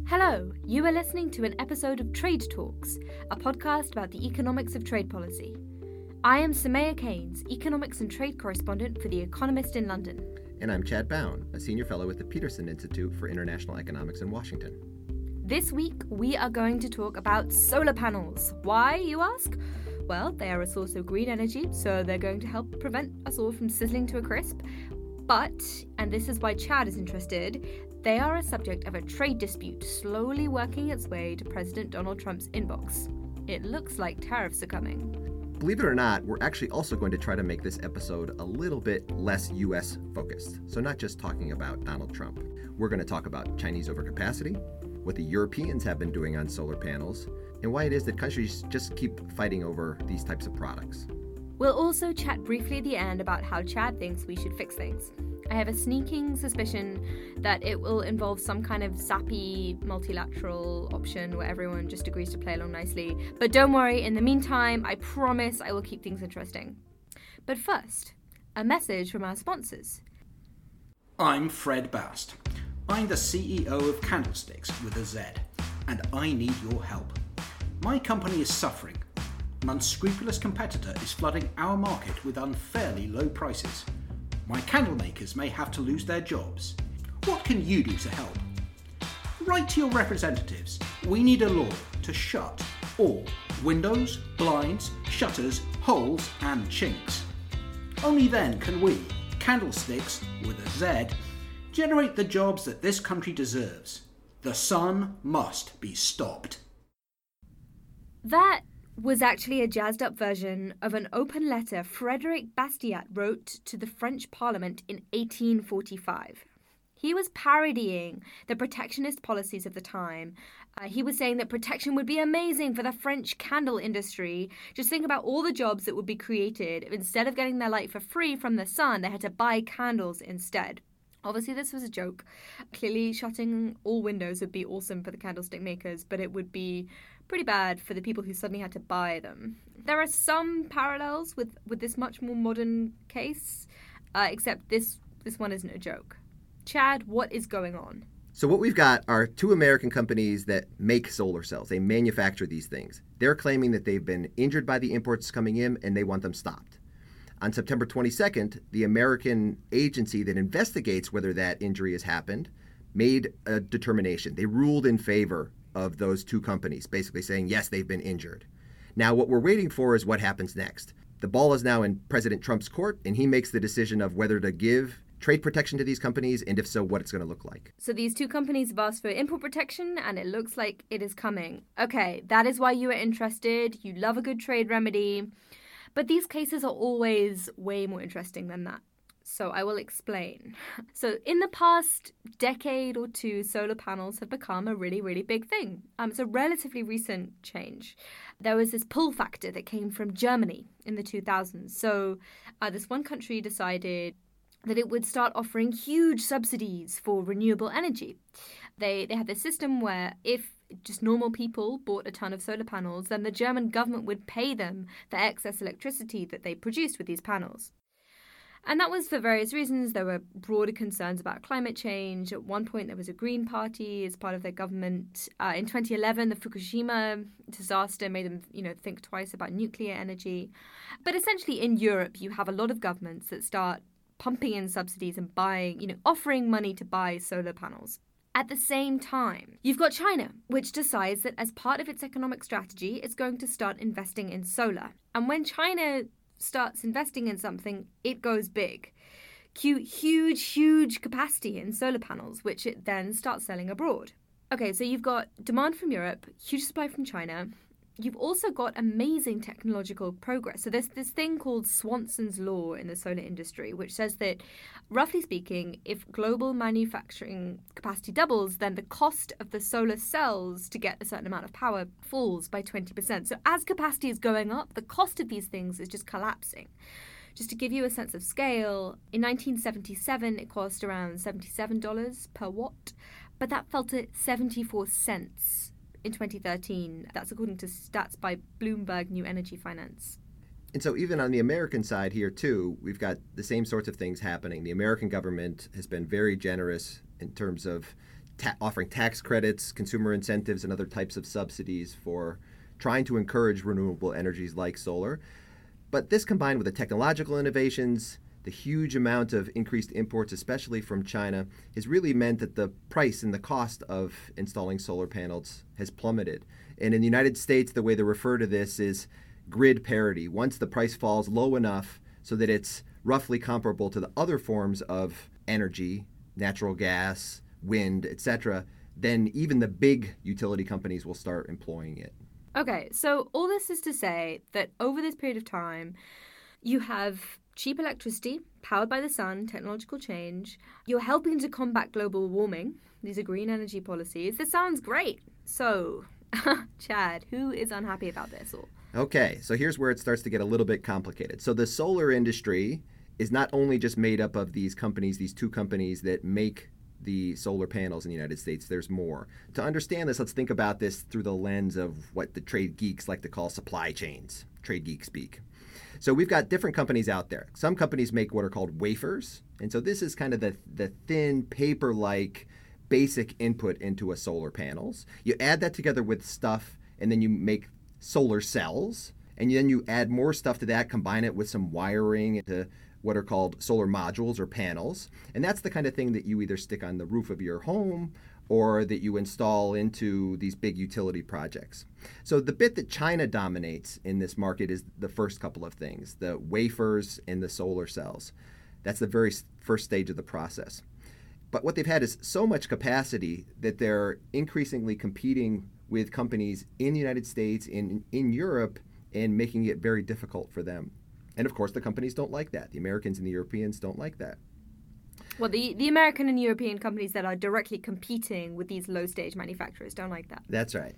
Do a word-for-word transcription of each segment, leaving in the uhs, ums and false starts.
Hello, you are listening to an episode of Trade Talks, a podcast about the economics of trade policy. I am Samaya Keynes, economics and trade correspondent for The Economist in London. And I'm Chad Bown, a senior fellow at the Peterson Institute for International Economics in Washington. This week, we are going to talk about solar panels. Why, you ask? Well, they are a source of green energy, so they're going to help prevent us all from sizzling to a crisp. But, and this is why Chad is interested, they are a subject of a trade dispute slowly working its way to President Donald Trump's inbox. It looks like tariffs are coming. Believe it or not, we're actually also going to try to make this episode a little bit less U S focused. So not just talking about Donald Trump. We're going to talk about Chinese overcapacity, what the Europeans have been doing on solar panels, and why it is that countries just keep fighting over these types of products. We'll also chat briefly at the end about how Chad thinks we should fix things. I have a sneaking suspicion that it will involve some kind of sappy multilateral option where everyone just agrees to play along nicely. But don't worry, in the meantime, I promise I will keep things interesting. But first, a message from our sponsors. I'm Fred Bast. I'm the C E O of Candlesticks with a Z, and I need your help. My company is suffering. An unscrupulous competitor is flooding our market with unfairly low prices. My candle makers may have to lose their jobs. What can you do to help? Write to your representatives. We need a law to shut all windows, blinds, shutters, holes and chinks. Only then can we, Candlesticks with a Z, generate the jobs that this country deserves. The sun must be stopped. That was actually a jazzed up version of an open letter Frederic Bastiat wrote to the French Parliament in eighteen forty-five. He was parodying the protectionist policies of the time. Uh, he was saying that protection would be amazing for the French candle industry. Just think about all the jobs that would be created. Instead of getting their light for free from the sun, they had to buy candles instead. Obviously, this was a joke. Clearly, shutting all windows would be awesome for the candlestick makers, but it would be pretty bad for the people who suddenly had to buy them. There are some parallels with, with this much more modern case, uh, except this, this one isn't a joke. Chad, what is going on? So what we've got are two American companies that make solar cells. They manufacture these things. They're claiming that they've been injured by the imports coming in and they want them stopped. On September twenty-second, the American agency that investigates whether that injury has happened made a determination. They ruled in favor of those two companies, basically saying, yes, they've been injured. Now, what we're waiting for is what happens next. The ball is now in President Trump's court, and he makes the decision of whether to give trade protection to these companies, and if so, what it's going to look like. So these two companies have asked for import protection, and it looks like it is coming. Okay, that is why you are interested. You love a good trade remedy. But these cases are always way more interesting than that. So I will explain. So in the past decade or two, solar panels have become a really, really big thing. Um, it's a relatively recent change. There was this pull factor that came from Germany in the two thousands. So uh, this one country decided that it would start offering huge subsidies for renewable energy. They they had this system where if just normal people bought a ton of solar panels, then the German government would pay them for excess electricity that they produced with these panels. And that was for various reasons. There were broader concerns about climate change. At one point, there was a Green Party as part of their government. Uh, in twenty eleven, the Fukushima disaster made them, you know, think twice about nuclear energy. But essentially, in Europe, you have a lot of governments that start pumping in subsidies and buying, you know, offering money to buy solar panels. At the same time, you've got China, which decides that as part of its economic strategy, it's going to start investing in solar. And when China starts investing in something, it goes big. Cue huge, huge capacity in solar panels, which it then starts selling abroad. Okay, so you've got demand from Europe, huge supply from China. You've also got amazing technological progress. So there's this thing called Swanson's Law in the solar industry, which says that, roughly speaking, if global manufacturing capacity doubles, then the cost of the solar cells to get a certain amount of power falls by twenty percent. So as capacity is going up, the cost of these things is just collapsing. Just to give you a sense of scale, in nineteen seventy-seven, it cost around seventy-seven dollars per watt, but that fell to seventy-four cents. In twenty thirteen. That's according to stats by Bloomberg New Energy Finance. And so even on the American side here, too, we've got the same sorts of things happening. The American government has been very generous in terms of ta- offering tax credits, consumer incentives, and other types of subsidies for trying to encourage renewable energies like solar. But this combined with the technological innovations, the huge amount of increased imports, especially from China, has really meant that the price and the cost of installing solar panels has plummeted. And in the United States, the way they refer to this is grid parity. Once the price falls low enough so that it's roughly comparable to the other forms of energy, natural gas, wind, et cetera, then even the big utility companies will start employing it. Okay, so all this is to say that over this period of time, you have cheap electricity powered by the sun, technological change. You're helping to combat global warming. These are green energy policies. This sounds great. So, Chad, who is unhappy about this all? Okay, so here's where it starts to get a little bit complicated. So the solar industry is not only just made up of these companies, these two companies that make the solar panels in the United States. There's more. To understand this, let's think about this through the lens of what the trade geeks like to call supply chains, trade geek speak. So we've got different companies out there. Some companies make what are called wafers. And so this is kind of the, the thin paper-like basic input into a solar panels. You add that together with stuff, and then you make solar cells. And then you add more stuff to that, combine it with some wiring into what are called solar modules or panels. And that's the kind of thing that you either stick on the roof of your home or that you install into these big utility projects. So the bit that China dominates in this market is the first couple of things, the wafers and the solar cells. That's the very first stage of the process. But what they've had is so much capacity that they're increasingly competing with companies in the United States, in, in Europe, and making it very difficult for them. And of course, the companies don't like that. The Americans and the Europeans don't like that. Well, the, the American and European companies that are directly competing with these low-stage manufacturers don't like that. That's right.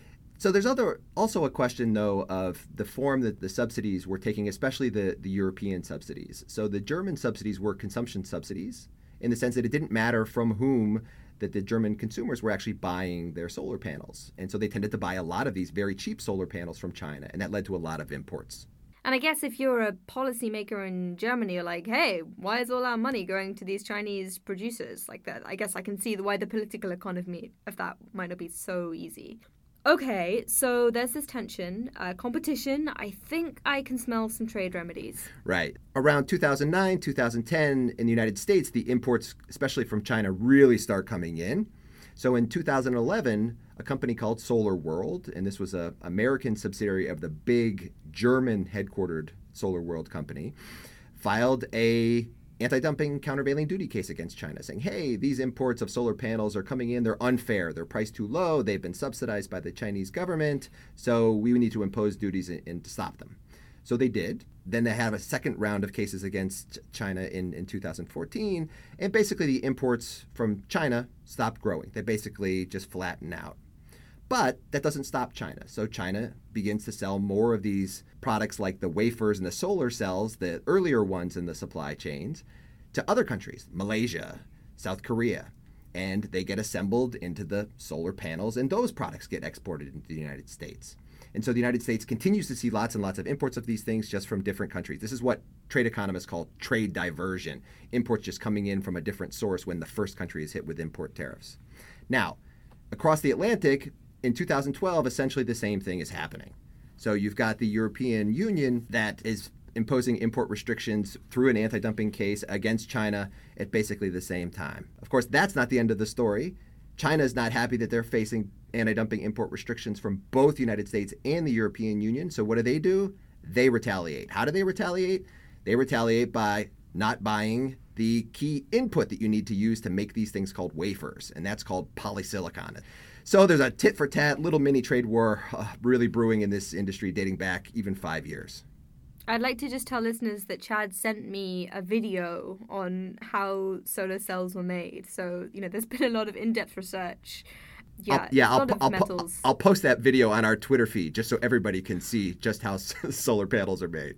So there's other also a question, though, of the form that the subsidies were taking, especially the, the European subsidies. So the German subsidies were consumption subsidies in the sense that it didn't matter from whom that the German consumers were actually buying their solar panels. And so they tended to buy a lot of these very cheap solar panels from China, and that led to a lot of imports. And I guess if you're a policymaker in Germany, you're like, hey, why is all our money going to these Chinese producers like that? I guess I can see why the political economy of that might not be so easy. Okay, so there's this tension, uh, competition. I think I can smell some trade remedies. Right. Around two thousand nine, two thousand ten, in the United States, the imports, especially from China, really start coming in. So in two thousand eleven, a company called Solar World, and this was an American subsidiary of the big German headquartered Solar World company, filed a anti-dumping countervailing duty case against China, saying, hey, these imports of solar panels are coming in, they're unfair, they're priced too low, they've been subsidized by the Chinese government, so we need to impose duties and, and to stop them. So they did. Then they have a second round of cases against China in, in two thousand fourteen, and basically the imports from China stopped growing. They basically just flatten out. But that doesn't stop China. So China begins to sell more of these products like the wafers and the solar cells, the earlier ones in the supply chains, to other countries, Malaysia, South Korea, and they get assembled into the solar panels, and those products get exported into the United States. And so the United States continues to see lots and lots of imports of these things just from different countries. This is what trade economists call trade diversion, imports just coming in from a different source when the first country is hit with import tariffs. Now, across the Atlantic, in two thousand twelve, essentially the same thing is happening. So you've got the European Union that is imposing import restrictions through an anti-dumping case against China at basically the same time. Of course, that's not the end of the story. China is not happy that they're facing anti-dumping import restrictions from both the United States and the European Union. So what do they do? They retaliate. How do they retaliate? They retaliate by not buying the key input that you need to use to make these things called wafers, and that's called polysilicon. So there's a tit-for-tat little mini trade war uh, really brewing in this industry dating back even five years. I'd like to just tell listeners that Chad sent me a video on how solar cells were made. So, you know, there's been a lot of in-depth research. Yeah, I'll, yeah, a lot I'll, of I'll, metals. I'll post that video on our Twitter feed just so everybody can see just how solar panels are made.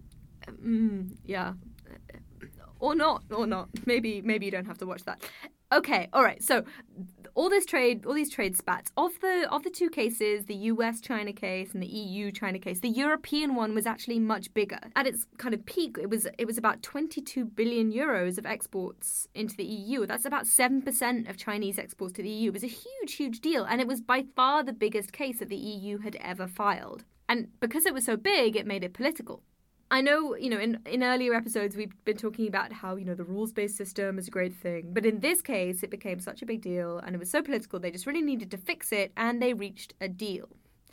Mm, yeah. Or not, or not. Maybe maybe you don't have to watch that. Okay, all right. So all this trade, all these trade spats, of the of the two cases, the U S China case and the E U China case, the European one was actually much bigger. At its kind of peak, it was it was about twenty-two billion euros of exports into the E U. That's about seven percent of Chinese exports to the E U. It was a huge, huge deal, and it was by far the biggest case that the E U had ever filed. And because it was so big, it made it political. I know, you know, in, in earlier episodes, we've been talking about how, you know, the rules-based system is a great thing. But in this case, it became such a big deal and it was so political, they just really needed to fix it, and they reached a deal.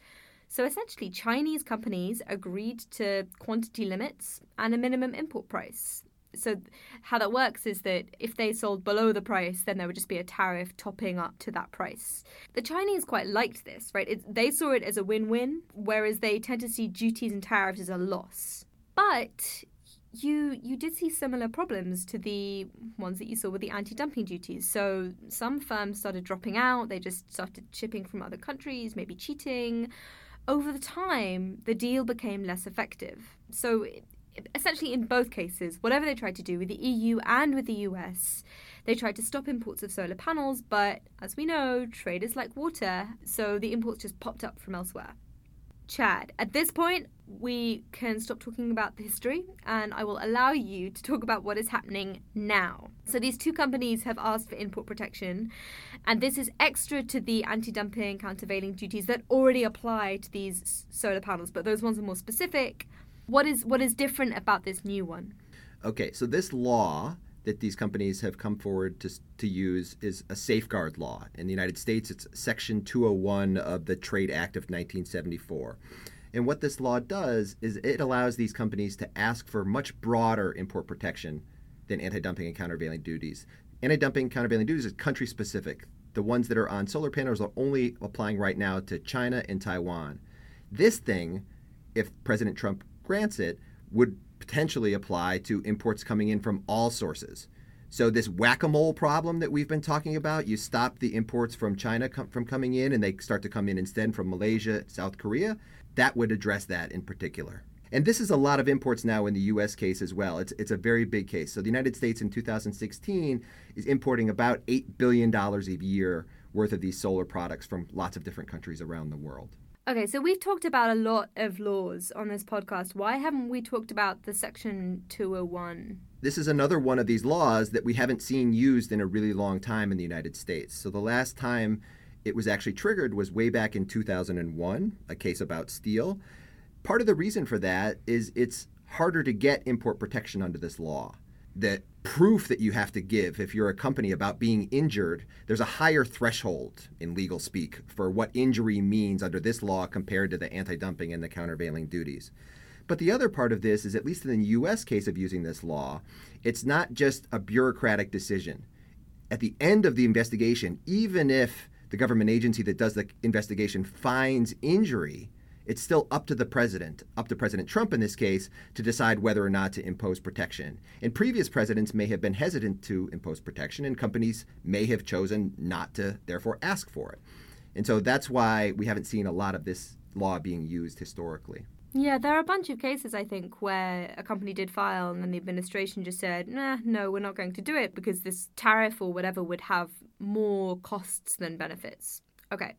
So essentially, Chinese companies agreed to quantity limits and a minimum import price. So how that works is that if they sold below the price, then there would just be a tariff topping up to that price. The Chinese quite liked this, right? It, they saw it as a win-win, whereas they tend to see duties and tariffs as a loss. But you you did see similar problems to the ones that you saw with the anti-dumping duties. So some firms started dropping out. They just started shipping from other countries, maybe cheating. Over the time, the deal became less effective. So essentially in both cases, whatever they tried to do with the E U and with the U S, they tried to stop imports of solar panels. But as we know, trade is like water. So the imports just popped up from elsewhere. Chad, at this point, we can stop talking about the history and I will allow you to talk about what is happening now. So these two companies have asked for import protection, and this is extra to the anti-dumping, countervailing duties that already apply to these solar panels, but those ones are more specific. What is what is different about this new one? Okay, so this law that these companies have come forward to to use is a safeguard law. In the United States, it's Section two oh one of the Trade Act of nineteen seventy-four. And what this law does is it allows these companies to ask for much broader import protection than anti-dumping and countervailing duties. Anti-dumping and countervailing duties is country-specific. The ones that are on solar panels are only applying right now to China and Taiwan. This thing, if President Trump grants it, would potentially apply to imports coming in from all sources. So this whack-a-mole problem that we've been talking about, you stop the imports from China com- from coming in and they start to come in instead from Malaysia, South Korea, that would address that in particular. And this is a lot of imports now in the U S case as well. It's it's a very big case. So the United States in two thousand sixteen is importing about eight billion dollars a year worth of these solar products from lots of different countries around the world. Okay, so we've talked about a lot of laws on this podcast. Why haven't we talked about the Section two oh one? This is another one of these laws that we haven't seen used in a really long time in the United States. So the last time it was actually triggered was way back in two thousand one, a case about steel. Part of the reason for that is it's harder to get import protection under this law. The proof that you have to give if you're a company about being injured, there's a higher threshold in legal speak for what injury means under this law compared to the anti-dumping and the countervailing duties. But the other part of this is, at least in the U S case of using this law, it's not just a bureaucratic decision. At the end of the investigation, even if the government agency that does the investigation finds injury, it's still up to the president, up to President Trump in this case, to decide whether or not to impose protection. And previous presidents may have been hesitant to impose protection, and companies may have chosen not to, therefore, ask for it. And so that's why we haven't seen a lot of this law being used historically. Yeah, there are a bunch of cases, I think, where a company did file and then the administration just said, nah, no, we're not going to do it because this tariff or whatever would have more costs than benefits. Okay.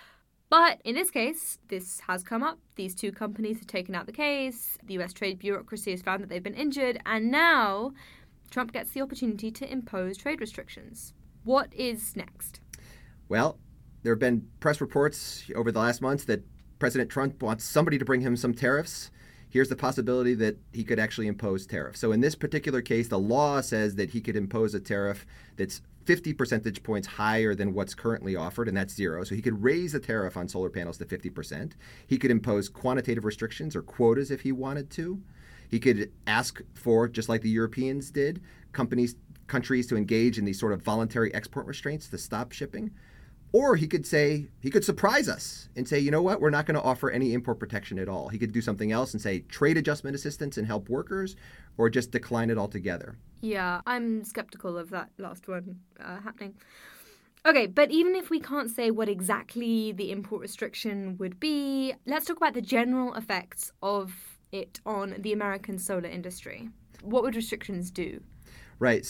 But in this case, this has come up. These two companies have taken out the case. The U S trade bureaucracy has found that they've been injured. And now Trump gets the opportunity to impose trade restrictions. What is next? Well, there have been press reports over the last months that President Trump wants somebody to bring him some tariffs. Here's the possibility that he could actually impose tariffs. So in this particular case, the law says that he could impose a tariff that's fifty percentage points higher than what's currently offered, and that's zero. So he could raise the tariff on solar panels to fifty percent. He could impose quantitative restrictions or quotas if he wanted to. He could ask for, just like the Europeans did, companies, countries to engage in these sort of voluntary export restraints to stop shipping. Or he could say, he could surprise us and say, you know what, we're not going to offer any import protection at all. He could do something else and say trade adjustment assistance and help workers, or just decline it altogether. Yeah, I'm skeptical of that last one uh, happening. Okay, but even if we can't say what exactly the import restriction would be, let's talk about the general effects of it on the American solar industry. What would restrictions do? Right. So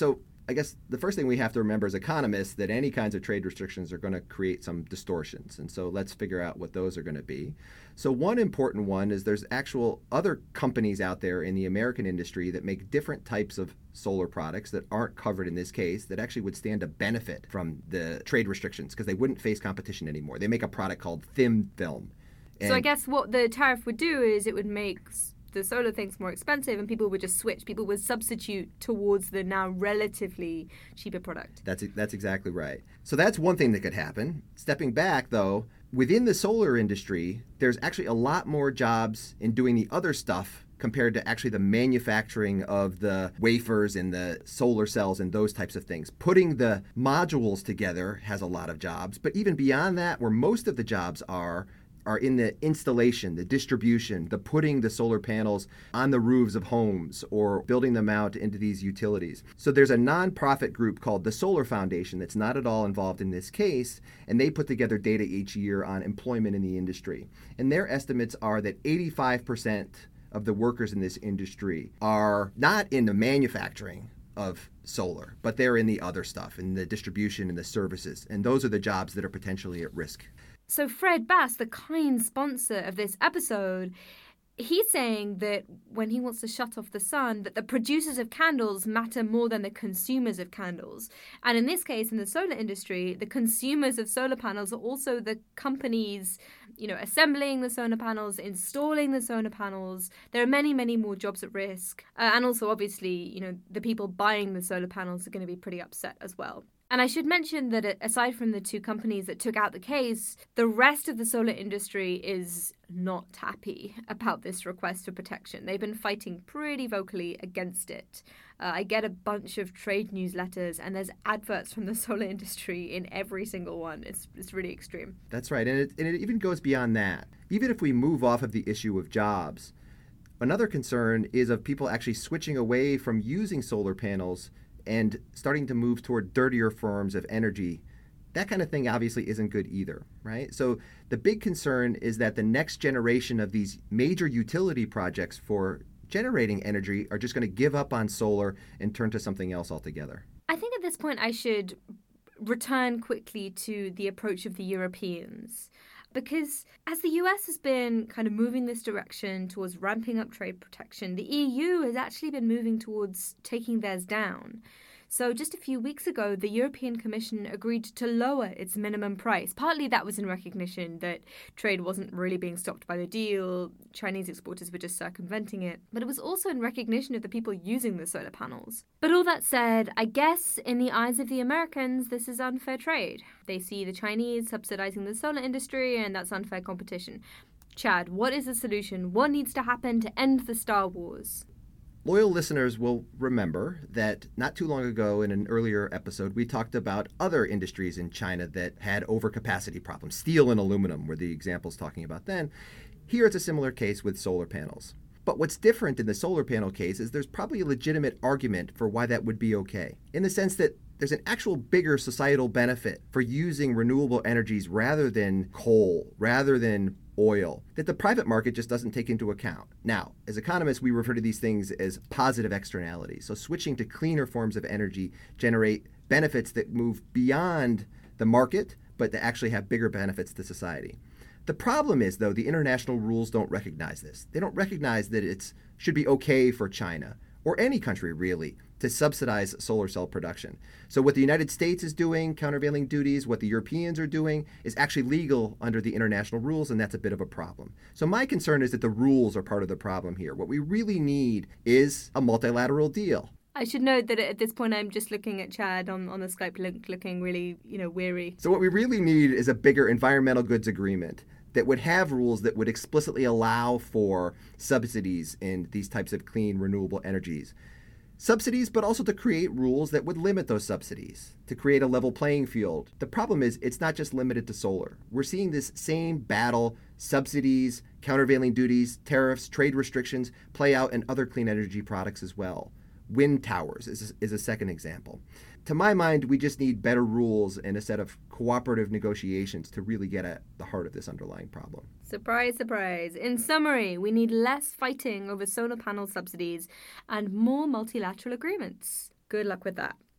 I guess the first thing we have to remember as economists that any kinds of trade restrictions are going to create some distortions. And so let's figure out what those are going to be. So one important one is there's actual other companies out there in the American industry that make different types of solar products that aren't covered in this case that actually would stand to benefit from the trade restrictions because they wouldn't face competition anymore. They make a product called thin film. And so I guess what the tariff would do is it would make the solar things more expensive and people would just switch. People would substitute towards the now relatively cheaper product. That's that's exactly right. So that's one thing that could happen. Stepping back, though, within the solar industry, there's actually a lot more jobs in doing the other stuff compared to actually the manufacturing of the wafers and the solar cells and those types of things. Putting the modules together has a lot of jobs, but even beyond that, where most of the jobs are, are in the installation, the distribution, the putting the solar panels on the roofs of homes or building them out into these utilities. So there's a nonprofit group called the Solar Foundation that's not at all involved in this case, and they put together data each year on employment in the industry. And their estimates are that eighty-five percent of the workers in this industry are not in the manufacturing of solar, but they're in the other stuff, in the distribution and the services. And those are the jobs that are potentially at risk. So Fred Bass, the kind sponsor of this episode, he's saying that when he wants to shut off the sun, that the producers of candles matter more than the consumers of candles. And in this case, in the solar industry, the consumers of solar panels are also the companies, you know, assembling the solar panels, installing the solar panels. There are many, many more jobs at risk. Uh, and also, obviously, you know, the people buying the solar panels are going to be pretty upset as well. And I should mention that aside from the two companies that took out the case, the rest of the solar industry is not happy about this request for protection. They've been fighting pretty vocally against it. Uh, I get a bunch of trade newsletters and there's adverts from the solar industry in every single one. It's it's really extreme. That's right. And it, and it even goes beyond that. Even if we move off of the issue of jobs, another concern is of people actually switching away from using solar panels and starting to move toward dirtier forms of energy. That kind of thing obviously isn't good either, right? So the big concern is that the next generation of these major utility projects for generating energy are just going to give up on solar and turn to something else altogether. I think at this point I should return quickly to the approach of the Europeans. Because as the U S has been kind of moving this direction towards ramping up trade protection, the E U has actually been moving towards taking theirs down. So just a few weeks ago, the European Commission agreed to lower its minimum price. Partly that was in recognition that trade wasn't really being stopped by the deal. Chinese exporters were just circumventing it. But it was also in recognition of the people using the solar panels. But all that said, I guess in the eyes of the Americans, this is unfair trade. They see the Chinese subsidizing the solar industry, and that's unfair competition. Chad, what is the solution? What needs to happen to end the Star Wars? Loyal listeners will remember that not too long ago in an earlier episode, we talked about other industries in China that had overcapacity problems. Steel and aluminum were the examples talking about then. Here it's a similar case with solar panels. But what's different in the solar panel case is there's probably a legitimate argument for why that would be okay, in the sense that there's an actual bigger societal benefit for using renewable energies rather than coal, rather than oil, that the private market just doesn't take into account. Now, as economists, we refer to these things as positive externalities. So switching to cleaner forms of energy generate benefits that move beyond the market, but that actually have bigger benefits to society. The problem is, though, the international rules don't recognize this. They don't recognize that it should be okay for China, or any country really, to subsidize solar cell production. So what the United States is doing, countervailing duties, what the Europeans are doing, is actually legal under the international rules, and that's a bit of a problem. So my concern is that the rules are part of the problem here. What we really need is a multilateral deal. I should note that at this point I'm just looking at Chad on, on the Skype link, looking really, you know, weary. So what we really need is a bigger environmental goods agreement that would have rules that would explicitly allow for subsidies in these types of clean, renewable energies. Subsidies, but also to create rules that would limit those subsidies, to create a level playing field. The problem is it's not just limited to solar. We're seeing this same battle, subsidies, countervailing duties, tariffs, trade restrictions, play out in other clean energy products as well. Wind towers is, is a second example. To my mind, we just need better rules and a set of cooperative negotiations to really get at the heart of this underlying problem. Surprise, surprise. In summary, we need less fighting over solar panel subsidies and more multilateral agreements. Good luck with that.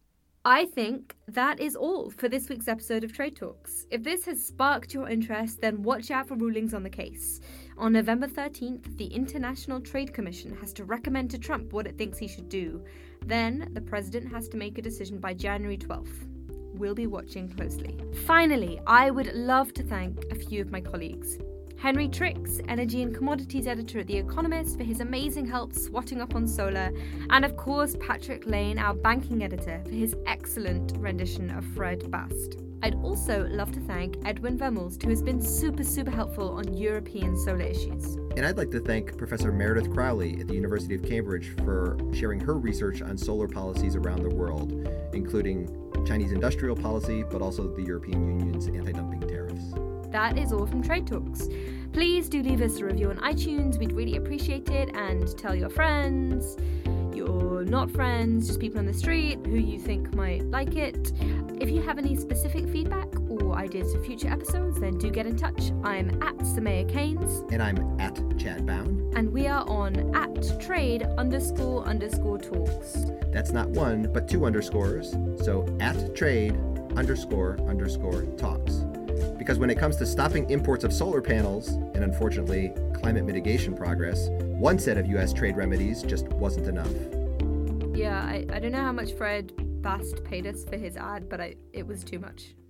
I think that is all for this week's episode of Trade Talks. If this has sparked your interest, then watch out for rulings on the case. On November thirteenth, the International Trade Commission has to recommend to Trump what it thinks he should do. Then, the president has to make a decision by January twelfth. We'll be watching closely. Finally, I would love to thank a few of my colleagues. Henry Tricks, Energy and Commodities Editor at The Economist, for his amazing help swatting up on solar, and of course Patrick Lane, our banking editor, for his excellent rendition of Fred Bast. I'd also love to thank Edwin Vermulst, who has been super, super helpful on European solar issues. And I'd like to thank Professor Meredith Crowley at the University of Cambridge for sharing her research on solar policies around the world, including Chinese industrial policy, but also the European Union's anti-dumping tariffs. That is all from Trade Talks. Please do leave us a review on iTunes, we'd really appreciate it, and tell your friends, your not friends, just people on the street who you think might like it. If you have any specific feedback or ideas for future episodes, then do get in touch. I'm at Samaya Keynes. And I'm at Chad Bown. And we are on at trade underscore underscore talks. That's not one, but two underscores. So at trade underscore underscore talks. Because when it comes to stopping imports of solar panels, and unfortunately climate mitigation progress, one set of U S trade remedies just wasn't enough. Yeah, I, I don't know how much Fred Bast paid us for his ad, but I, it was too much.